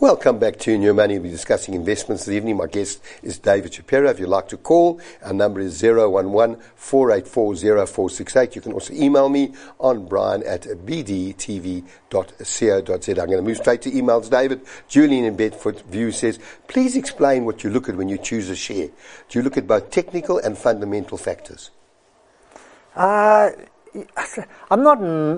Welcome back to New Money. We're discussing investments this evening. My guest is David Shapiro. If you'd like to call, our number is 011-484-0468. You can also email me on brian@bdtv.co.za. I'm going to move straight to emails, David. Julian in Bedford View says, please explain what you look at when you choose a share. Do you look at both technical and fundamental factors? I'm not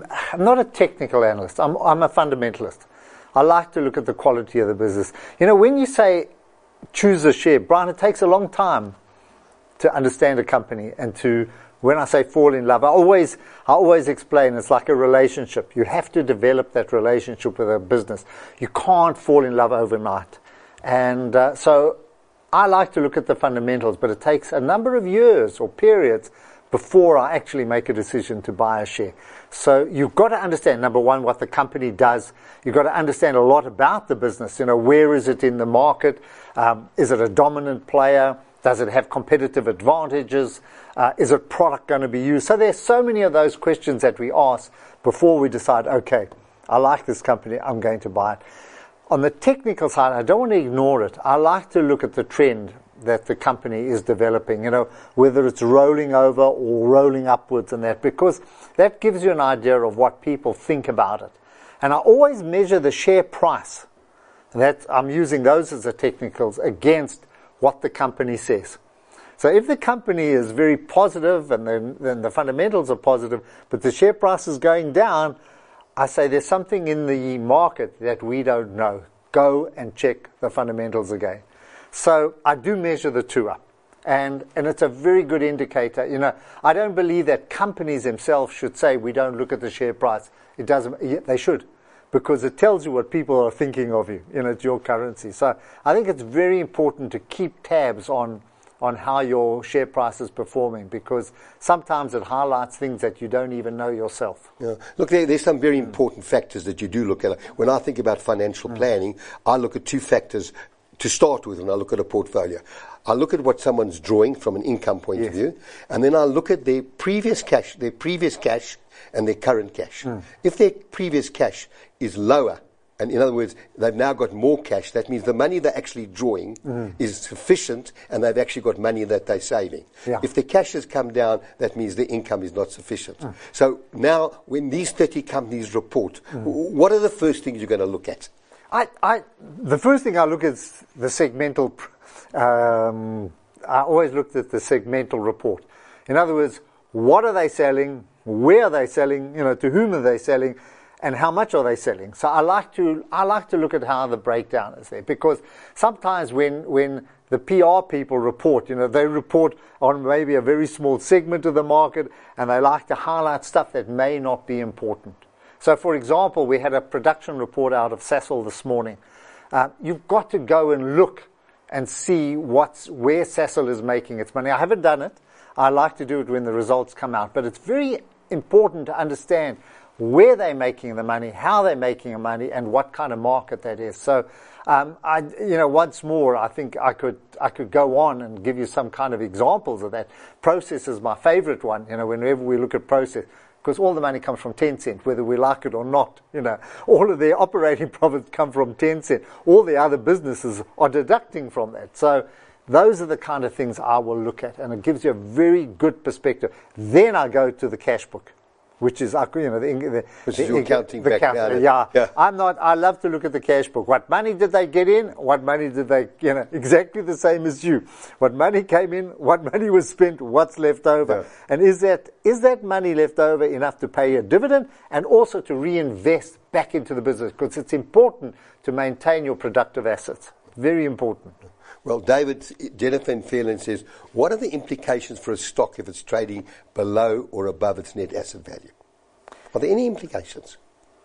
a technical analyst. I'm a fundamentalist. I like to look at the quality of the business. You know, when you say choose a share, Brian, it takes a long time to understand a company and to, when I say fall in love, I always explain it's like a relationship. You have to develop that relationship with a business. You can't fall in love overnight. And so I like to look at the fundamentals, but it takes a number of years or periods before I actually make a decision to buy a share. So you've got to understand, number one, what the company does. You've got to understand a lot about the business. You know, where is it in the market? Is it a dominant player? Does it have competitive advantages? Is it product going to be used? So there's so many of those questions that we ask before we decide, okay, I like this company, I'm going to buy it. On the technical side, I don't want to ignore it. I like to look at the trend that the company is developing, you know, whether it's rolling over or rolling upwards and that, because that gives you an idea of what people think about it. And I always measure the share price. That I'm using those as the technicals against what the company says. So if the company is very positive and then the fundamentals are positive, but the share price is going down, I say there's something in the market that we don't know. Go and check the fundamentals again. So I do measure the two up. And it's a very good indicator. You know, I don't believe that companies themselves should say we don't look at the share price. It doesn't. They should, because it tells you what people are thinking of you. You know, it's your currency. So I think it's very important to keep tabs on how your share price is performing, because sometimes it highlights things that you don't even know yourself. Yeah. Look, there's some very important factors that you do look at. When I think about financial planning, I look at two factors to start with, and I look at a portfolio. I look at what someone's drawing from an income point of view, and then I look at their previous cash and their current cash. If their previous cash is lower, and in other words, they've now got more cash, that means the money they're actually drawing is sufficient, and they've actually got money that they're saving. Yeah. If the cash has come down, that means the income is not sufficient. So now, when these 30 companies report, what are the first things you're going to look at? The first thing I look at is the segmental. I always looked at the segmental report. In other words, what are they selling? Where are they selling? You know, to whom are they selling? And how much are they selling? So I like to look at how the breakdown is there, because sometimes when the PR people report, you know, they report on maybe a very small segment of the market, and they like to highlight stuff that may not be important. So, for example, we had a production report out of Sasol this morning. You've got to go and look and see where Sasol is making its money. I haven't done it. I like to do it when the results come out. But it's very important to understand where they're making the money, how they're making the money, and what kind of market that is. So, once more, I think I could go on and give you some kind of examples of that. Process is my favorite one. You know, whenever we look at Process, because all the money comes from Tencent, whether we like it or not. You know, all of their operating profits come from Tencent. All the other businesses are deducting from that. So those are the kind of things I will look at, and it gives you a very good perspective. Then I go to the cash book, which is, you know, which is your accounting background. Yeah. I love to look at the cash book. What money did they get in? What money did they, you know, exactly the same as you. What money came in? What money was spent? What's left over? Yeah. And is that money left over enough to pay a dividend and also to reinvest back into the business? Because it's important to maintain your productive assets. Very important. Well, Jennifer in Fairland says, what are the implications for a stock if it's trading below or above its net asset value? Are there any implications?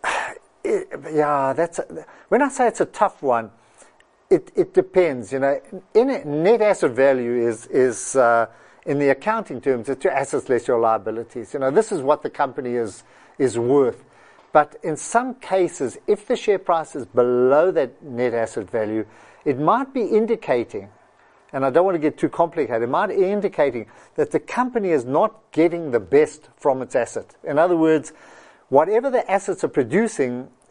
Yeah, when I say it's a tough one, it depends. You know, net asset value is in the accounting terms, it's your assets less your liabilities. You know, this is what the company is worth. But in some cases, if the share price is below that net asset value, it might be indicating, and I don't want to get too complicated, it might be indicating that the company is not getting the best from its asset. In other words, whatever the assets are producing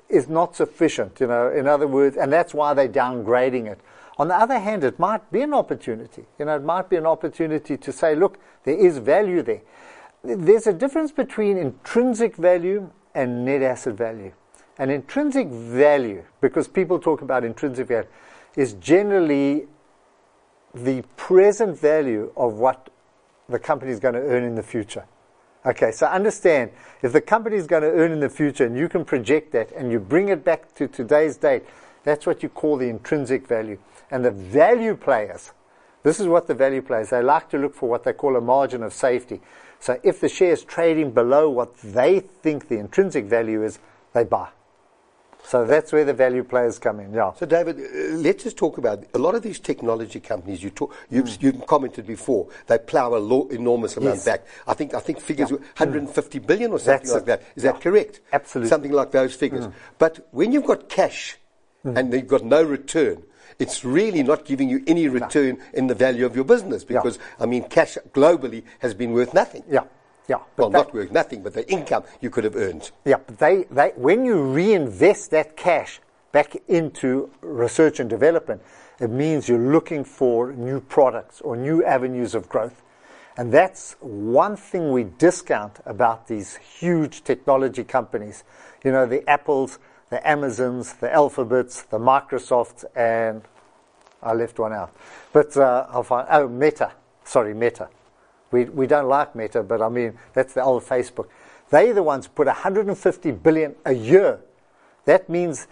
is not sufficient, in other words, and that's why they're downgrading it. On the other hand, it might be an opportunity. It might be an opportunity to say, look, there is value there. There's a difference between intrinsic value and net asset value. And intrinsic value, because people talk about intrinsic value, is generally the present value of what the company is going to earn in the future. Okay, so understand, if the company is going to earn in the future and you can project that and you bring it back to today's date, that's what you call the intrinsic value. And the value players, this is what the value players, they like to look for what they call a margin of safety. So if the share is trading below what they think the intrinsic value is, they buy. So that's where the value players come in. Yeah. So David, let's just talk about a lot of these technology companies. You've commented before they plough enormous amount back. I think figures 150 billion or something like that. Is that correct? Absolutely. Something like those figures. But when you've got cash and you've got no return, it's really not giving you any return in the value of your business because cash globally has been worth nothing. Yeah. Yeah, well, not worth nothing, but the income you could have earned. Yeah, but they when you reinvest that cash back into research and development, it means you're looking for new products or new avenues of growth. And that's one thing we discount about these huge technology companies. The Apples, the Amazons, the Alphabets, the Microsofts, and I left one out. But I'll find, Meta. Sorry, Meta. We don't like Meta, but that's the old Facebook. They're the ones who put 150 billion a year. That means,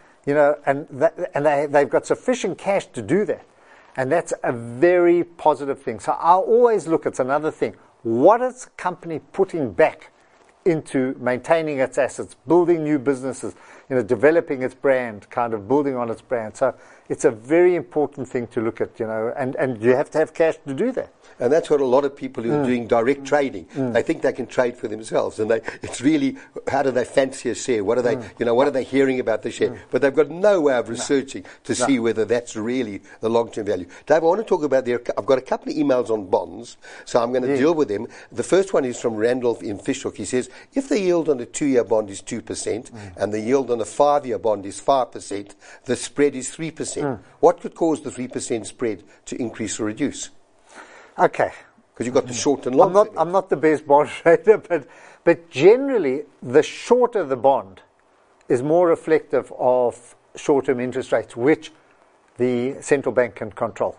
they've got sufficient cash to do that. And that's a very positive thing. So I'll always look, it's another thing. What is the company putting back into maintaining its assets, building new businesses, developing its brand, kind of building on its brand. So it's a very important thing to look at, and you have to have cash to do that. And that's what a lot of people who are doing direct trading, they think they can trade for themselves. And it's really, how do they fancy a share? What are they, what are they hearing about the share? But they've got no way of researching to see whether that's really the long-term value. Dave, I want to talk about I've got a couple of emails on bonds, so I'm going to deal with them. The first one is from Randolph in Fishhook. He says, if the yield on a 2-year bond is 2% and the yield on a 5-year bond is 5%, the spread is 3%. What could cause the 3% spread to increase or reduce? Okay. Because you've got the short and long. I'm not the best bond trader, but generally the shorter the bond is more reflective of short-term interest rates, which the central bank can control.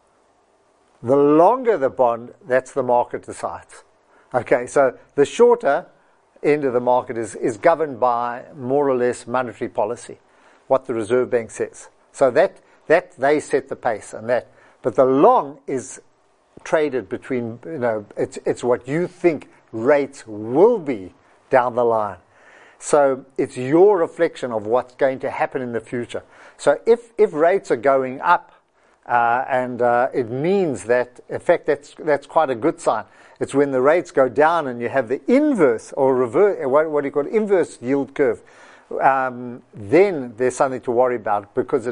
The longer the bond, that's the market decides. Okay, so the shorter end of the market is governed by more or less monetary policy, what the Reserve Bank says. So that they set the pace and that. But the long is traded between, it's what you think rates will be down the line. So it's your reflection of what's going to happen in the future. So if rates are going up, and it means that, in fact, that's quite a good sign. It's when the rates go down and you have the inverse or reverse, what do you call it, inverse yield curve. Then there's something to worry about because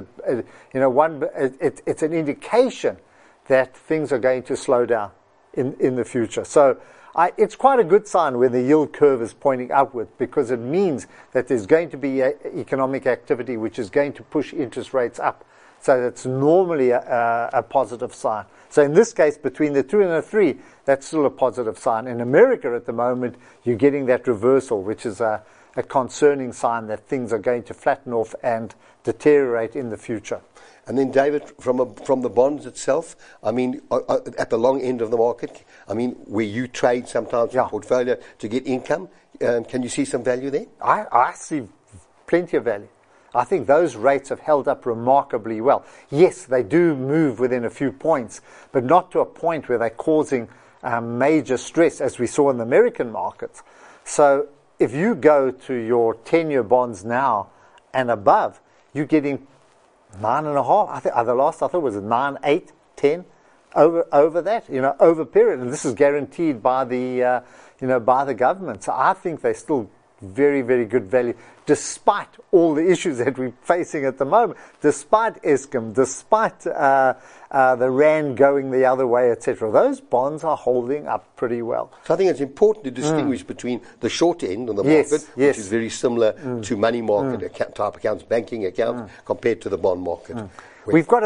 it's an indication that things are going to slow down in the future. So it's quite a good sign when the yield curve is pointing upward because it means that there's going to be economic activity which is going to push interest rates up. So that's normally a positive sign. So in this case, between the 2 and the 3, that's still a positive sign. In America at the moment, you're getting that reversal, which is a concerning sign that things are going to flatten off and deteriorate in the future. And then, David, from the bonds itself, at the long end of the market, where you trade sometimes in portfolio to get income, can you see some value there? I see plenty of value. I think those rates have held up remarkably well. Yes, they do move within a few points, but not to a point where they're causing major stress, as we saw in the American markets. So if you go to your 10-year bonds now and above, you're getting 9.5. I think the last I thought was 9, 8, 10 over that, over period, and this is guaranteed by the by the government. So I think they're still very, very good value, despite all the issues that we're facing at the moment, despite Eskom, despite the Rand going the other way, etc. Those bonds are holding up pretty well. So I think it's important to distinguish between the short end of the market, which is very similar to money market type accounts, banking accounts, compared to the bond market. We've got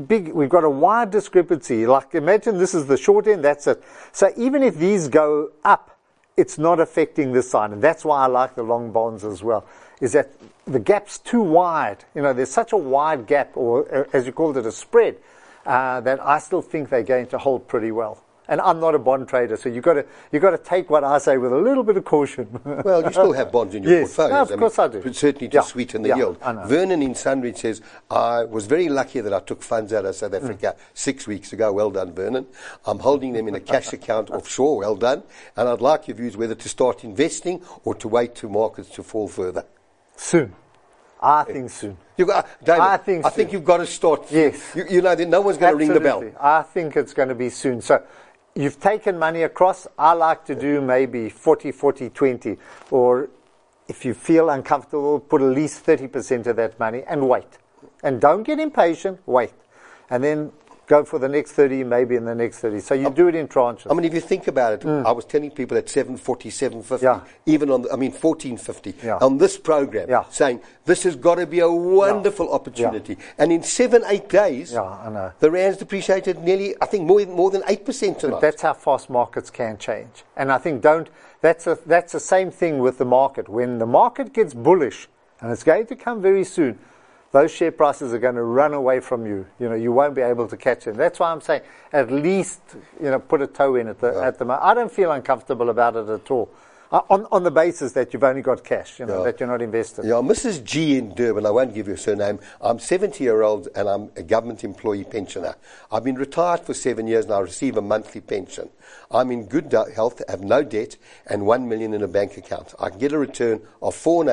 a wide discrepancy. Like, imagine this is the short end, that's it. So even if these go up, it's not affecting this side. And that's why I like the long bonds as well, is that the gap's too wide. There's such a wide gap, or as you called it, a spread, that I still think they're going to hold pretty well. And I'm not a bond trader, so you've got to take what I say with a little bit of caution. Well, you still have bonds in your portfolio. No, of course I do. Certainly to sweeten the yield. Vernon in Sunridge says, I was very lucky that I took funds out of South Africa 6 weeks ago. Well done, Vernon. I'm holding them in a cash account offshore. Well done. And I'd like your views whether to start investing or to wait to markets to fall further. Soon. I think soon. David, I think you've got to start. Yes. You know that no one's going to ring the bell. I think it's going to be soon. So you've taken money across. I like to do maybe 40, 40, 20. Or if you feel uncomfortable, put at least 30% of that money and wait. And don't get impatient. Wait. And then go for the next 30, maybe in the next 30. So you do it in tranches. I mean, if you think about it, I was telling people at 740, 750, even on, 1450, on this program, saying this has got to be a wonderful opportunity. And in 7-8 days, I know, the Rand's depreciated nearly, I think, more than 8% tonight. But that's how fast markets can change. And I think that's the same thing with the market. When the market gets bullish, and it's going to come very soon, those share prices are going to run away from you. You won't be able to catch them. That's why I'm saying at least, put a toe in at the moment. I don't feel uncomfortable about it at all. On the basis that you've only got cash, that you're not invested. Yeah, Mrs. G in Durban, I won't give you a surname. I'm 70-year-old and I'm a government employee pensioner. I've been retired for 7 years and I receive a monthly pension. I'm in good health, have no debt and 1 million in a bank account. I can get a return of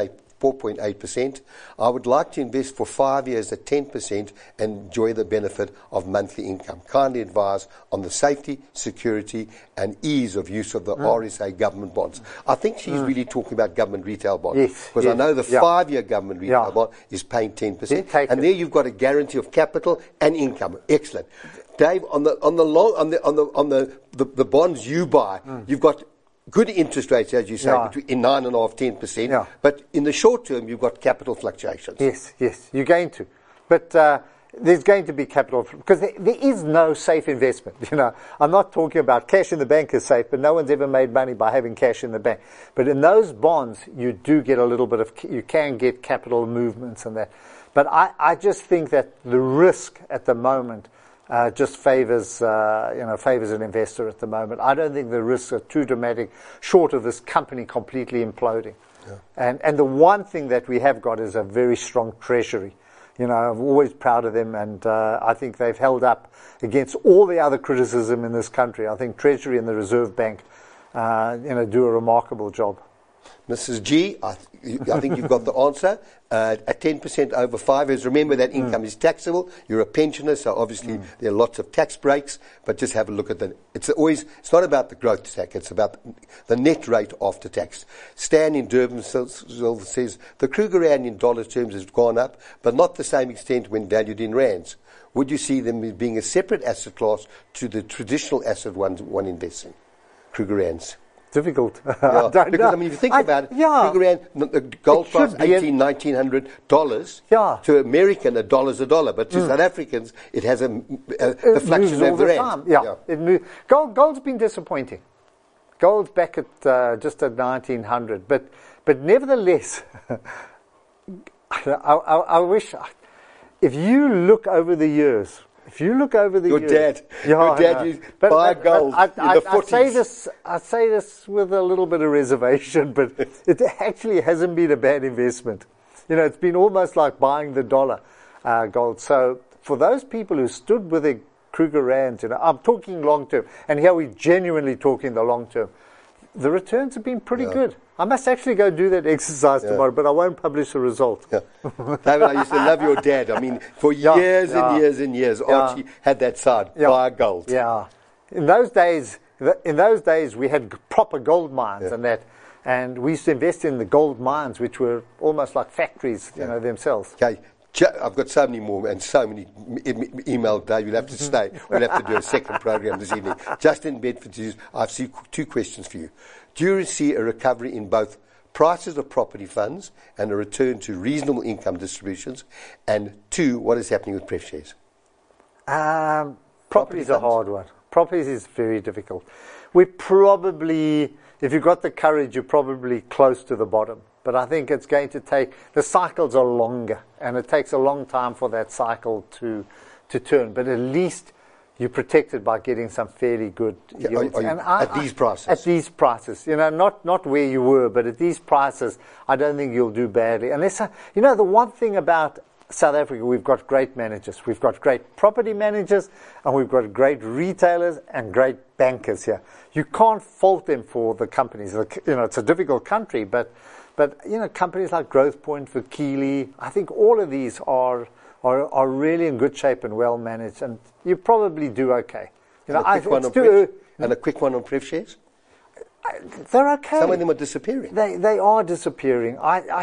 4.8%. I would like to invest for 5 years at 10% and enjoy the benefit of monthly income. Kindly advise on the safety, security and ease of use of the RSA government bonds. I think she's really talking about government retail bonds. Yes, because I know the 5-year government retail bond is paying 10%. And there you've got a guarantee of capital and income. Excellent. Dave, on the bonds you buy, you've got good interest rates, as you say, between 9.5%, 10%. Yeah. But in the short term, you've got capital fluctuations. Yes, you're going to. But there's going to be capital, because there is no safe investment. I'm not talking about cash in the bank is safe, but no one's ever made money by having cash in the bank. But in those bonds, you do get a little bit of, you can get capital movements and that. But I just think that the risk at the moment just favors an investor at the moment. I don't think the risks are too dramatic, short of this company completely imploding. Yeah. And the one thing that we have got is a very strong treasury. I'm always proud of them, and I think they've held up against all the other criticism in this country. I think Treasury and the Reserve Bank, do a remarkable job. Mrs. G, I think you've got the answer. At 10% over 5 years, remember that income is taxable. You're a pensioner, so obviously there are lots of tax breaks, but just have a look at it's not about the growth tax, it's about the net rate after tax. Stan in Durban says the Kruger Rand in dollar terms has gone up, but not the same extent when valued in rands. Would you see them being a separate asset class to the traditional asset one invests in? Kruger Rands. Difficult. Yeah, because if you think about it, Kruger Rand, the gold price $1,900 to American, $1's a dollar, but to South Africans, it has a fluctuation of the rand. It moves. Gold's been disappointing. Gold's back at just at 1,900, but nevertheless, I wish if you look over the years. Your dad used to buy gold in the 40s. I say this with a little bit of reservation, but it actually hasn't been a bad investment. It's been almost like buying the dollar gold. So for those people who stood with their Kruger Rands, I'm talking long term, and here we're genuinely talking the long term. The returns have been pretty good. I must actually go do that exercise tomorrow, but I won't publish the result. Yeah. David, I used to love your dad. I mean, for years and years and years, Archie had that side, buy gold. Yeah. In those days, we had proper gold mines and that. And we used to invest in the gold mines, which were almost like factories, themselves. Okay. I've got so many more and so many emails, Dave. You'll have to stay. We'll have to do a second program this evening. Justin Bedford, I've seen 2 questions for you. Do you see a recovery in both prices of property funds and a return to reasonable income distributions? And 2, what is happening with pref shares? Property's a hard one. Properties is very difficult. We probably, if you've got the courage, you're probably close to the bottom. But I think it's going to take, the cycles are longer, and it takes a long time for that cycle to turn. But at least you're protected by getting some fairly good yields. At these prices? At these prices. Not where you were, but at these prices, I don't think you'll do badly. Unless, the one thing about South Africa, we've got great managers. We've got great property managers, and we've got great retailers and great bankers here. You can't fault them for the companies. It's a difficult country, but companies like Growthpoint, Vukile, I think all of these are really in good shape and well managed, and you probably do okay. And a quick one on pref shares? They're okay. Some of them are disappearing. They are disappearing.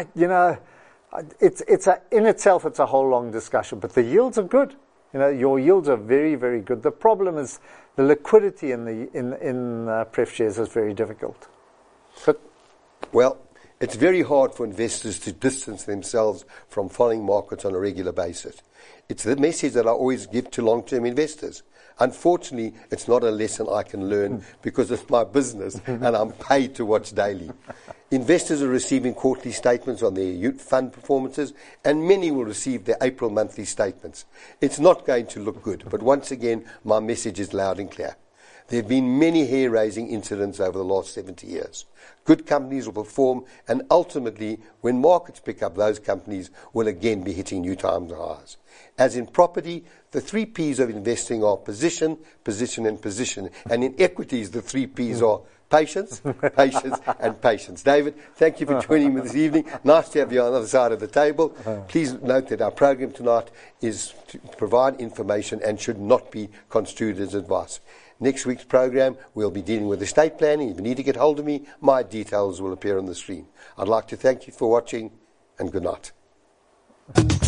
In itself, it's a whole long discussion, but the yields are good. Your yields are very, very good. The problem is the liquidity in pref shares is very difficult. Well, it's very hard for investors to distance themselves from following markets on a regular basis. It's the message that I always give to long-term investors. Unfortunately, it's not a lesson I can learn because it's my business and I'm paid to watch daily. Investors are receiving quarterly statements on their fund performances, and many will receive their April monthly statements. It's not going to look good, but once again, my message is loud and clear. There have been many hair-raising incidents over the last 70 years. Good companies will perform, and ultimately, when markets pick up, those companies will again be hitting new times highs. As in property, the 3 Ps of investing are position, position, and position. And in equities, the 3 Ps are patience, patience, and patience. David, thank you for joining me this evening. Nice to have you on the other side of the table. Please note that our program tonight is to provide information and should not be construed as advice. Next week's program, we'll be dealing with estate planning. If you need to get hold of me, my details will appear on the screen. I'd like to thank you for watching, and good night.